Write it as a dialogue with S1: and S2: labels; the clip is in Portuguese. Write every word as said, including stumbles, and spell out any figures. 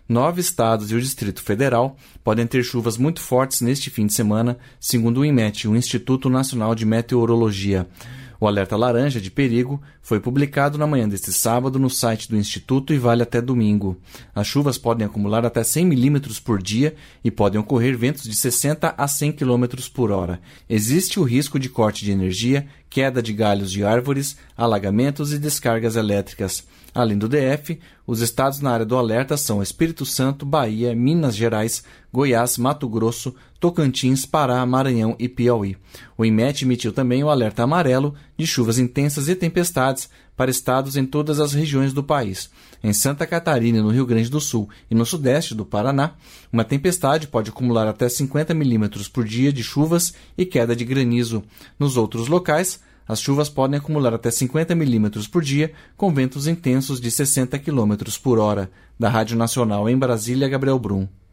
S1: Nove estados e o Distrito Federal podem ter chuvas muito fortes neste fim de semana, segundo o INMET, o Instituto Nacional de Meteorologia. O alerta laranja de perigo foi publicado na manhã deste sábado no site do Instituto e vale até domingo. As chuvas podem acumular até cem milímetros por dia e podem ocorrer ventos de sessenta a cem quilômetros por hora. Existe o risco de corte de energia, queda de galhos de árvores, alagamentos e descargas elétricas. Além do D F, os estados na área do alerta são Espírito Santo, Bahia, Minas Gerais, Goiás, Mato Grosso, Tocantins, Pará, Maranhão e Piauí. O INMET emitiu também o alerta amarelo de chuvas intensas e tempestades para estados em todas as regiões do país. Em Santa Catarina, no Rio Grande do Sul e no sudeste do Paraná, uma tempestade pode acumular até cinquenta milímetros por dia de chuvas e queda de granizo. Nos outros locais, as chuvas podem acumular até cinquenta milímetros por dia, com ventos intensos de sessenta quilômetros por hora. Da Rádio Nacional em Brasília, Gabriel Brum.